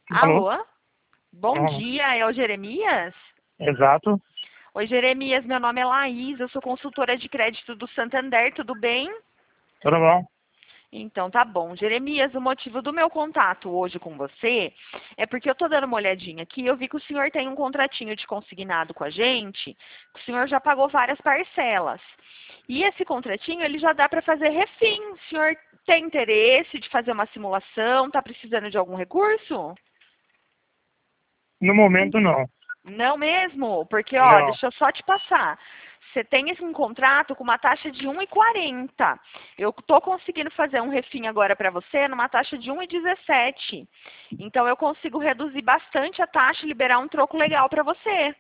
Alô? Alô? Bom Ah, dia, é o Jeremias? exato. Oi, Jeremias, meu nome é Laís, eu sou consultora de crédito do Santander, tudo bem? Tudo bom? Então tá bom. Jeremias, o motivo do meu contato hoje com você é porque eu tô dando uma olhadinha aqui, eu vi que o senhor tem um contratinho de consignado com a gente, que o senhor já pagou várias parcelas. E esse contratinho, ele já dá para fazer refim. O senhor tem interesse de fazer uma simulação? Tá precisando de algum recurso? No momento, não. Não mesmo? Porque, ó, Não. deixa eu só te passar. Você tem esse um contrato com uma taxa de 1,40. Eu estou conseguindo fazer um refim agora para você numa taxa de 1,17. Então, eu consigo reduzir bastante a taxa e liberar um troco legal para você.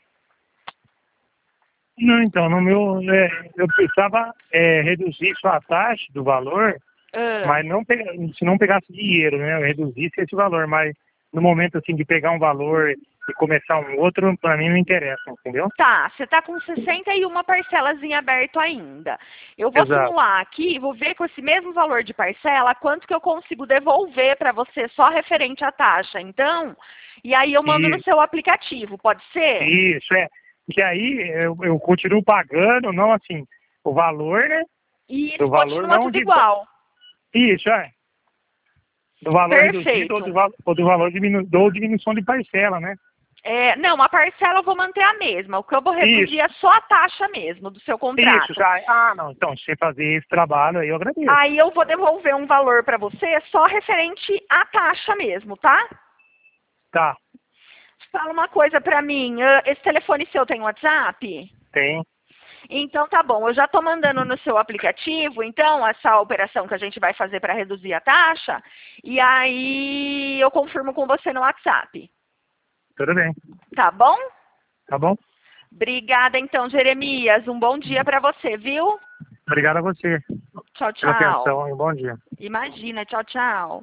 Não, então, no meu, eu precisava reduzir só a taxa do valor, Ah, mas não se não pegasse dinheiro, né? Eu reduzisse esse valor, mas no momento, assim, de pegar um valor e começar um outro, para mim não interessa, entendeu? tá, você está com 61 parcelas em aberto ainda. Eu vou Exato. simular aqui, vou ver com esse mesmo valor de parcela, quanto que eu consigo devolver para você só referente à taxa. Então, e aí eu mando no E seu aplicativo, pode ser? isso que aí eu continuo pagando, não assim, o valor, né? E Do isso valor continua não tudo de. igual. Isso, do valor reduzido Perfeito. ou do valor ou diminuição de parcela, né? É, não, a parcela eu vou manter a mesma. O que eu vou reduzir Isso, é só a taxa mesmo do seu isso, contrato. já. Ah, não, então, se você fazer esse trabalho aí, eu agradeço. Aí eu vou devolver um valor para você só referente à taxa mesmo, tá? Tá, Fala uma coisa para mim. Esse telefone seu tem WhatsApp? tem. Então tá bom, eu já estou mandando no seu aplicativo, então, essa operação que a gente vai fazer para reduzir a taxa, e aí eu confirmo com você no WhatsApp. Tudo bem. Tá bom? Tá bom? Obrigada então, Jeremias. Um bom dia para você, viu? Obrigado a você Tchau, pela tchau. atenção e bom dia. Imagina, tchau, tchau.